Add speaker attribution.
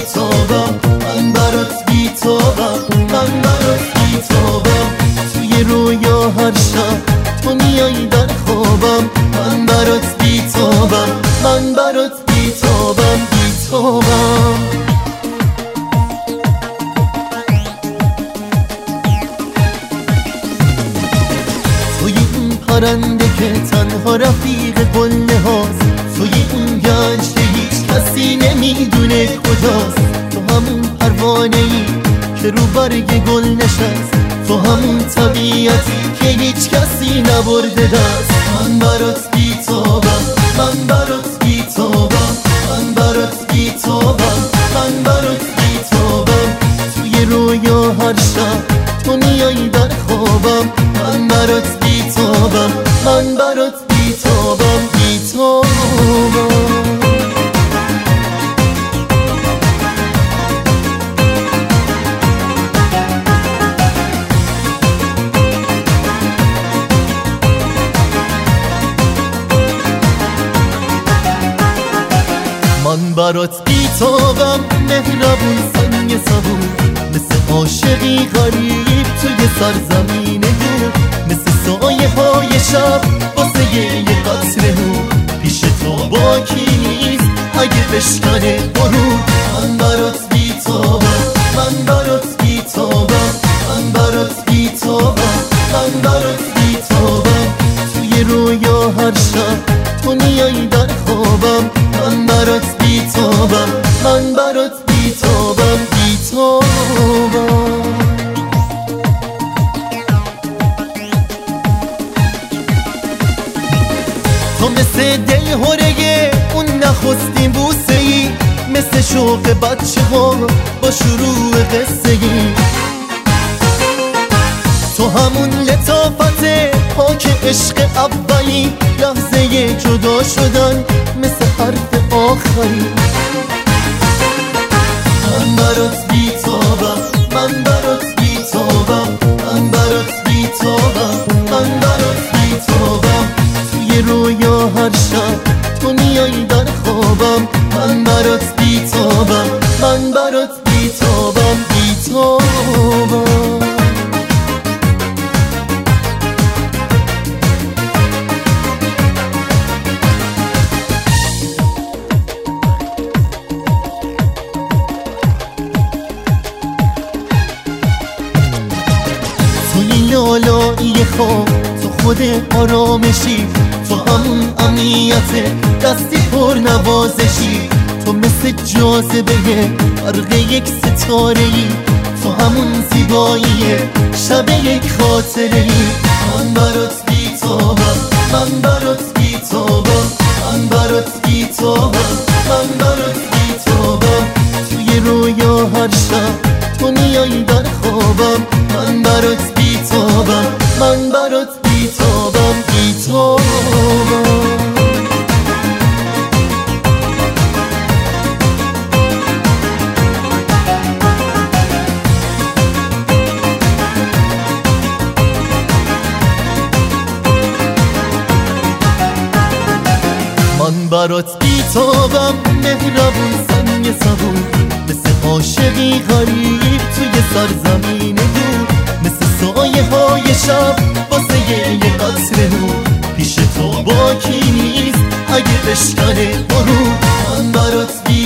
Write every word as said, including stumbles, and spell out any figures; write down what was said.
Speaker 1: بیتابم، من برات بیتابم، من برات بیتابم. توی رویا هر شب تو میای در خوابم، من برات بیتابم، من برات بیتابم، بیتابم. توی اون پرنده که تنها رفیق قله هاست، توی اون گنج که هیچ کسی نمیدونه کجاست. تو همون پروانه ای که رو برگ گل نشست، تو همون طبیعتی که هیچ کسی نبرده دست. من برات بیتابم، من برات بیتابم، من برات بیتابم، من برات بیتابم. توی رویا هر شب تو میای در خوابم، من برات بیتابم، من برات بیتابم، بیتابم. من برات بیتابم، مهربون سنگ صبور، مثل عاشقی غریب توی سرزمین دور، مثل سایه های شب واسه یه قطره نور. پیش تو باکی نیست اگه بشکنه غروب. من برات بیتابم، من برات بیتابم، من برات بیتابم، من برات بیتابم. توی رویا هر شب تو میای در خوابم، من برات بیتابم، من برات بیتابم، بیتابم. تو مثل دل هرگه اون نخستین بوسه ای، مثل شوق بچه ها با شروع قصه ای. تو همون لطافت پاک عشق اولی، لحظه جدا شدن مثل حرف آخری. من برات بیتابم، من برات بیتابم، من برات بیتابم، من برات بیتابم. توی رویا هر شب تو میای در خوابم، من برات بیتابم، من برات بیتابم، بیتابم. لالایی خواب تو خود آرامشی، تو همون امنیت دستی پر نوازشی. تو مثل جاذبه برق یک ستاره ای، تو همون زیبایی شب یک خاطره ای. من برات بیتابم، من برات بیتابم، من برات بیتابم، من برات بیتابم. توی رویا هر شب تو میای در خوابم، من برات بیتابم، من برات بیتابم، بیتابم. من برات بیتابم، مهربون سنگ صبور، مثل عاشقی غریب توی سرزمین دور، مثل سایه های شب واسه یه قطره نور. پیش تو باکی نیست اگه بشکنه غروب. من برات بیتابم،